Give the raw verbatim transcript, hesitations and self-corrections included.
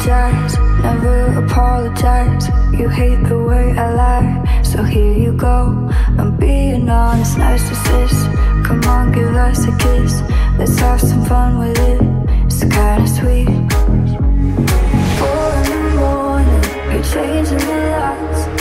apologize, never apologize. You hate the way I lie, so here you go. I'm being honest, narcissist. Come on, give us a kiss. Let's have some fun with it. It's kinda sweet. Four in the morning, you're changing the lights.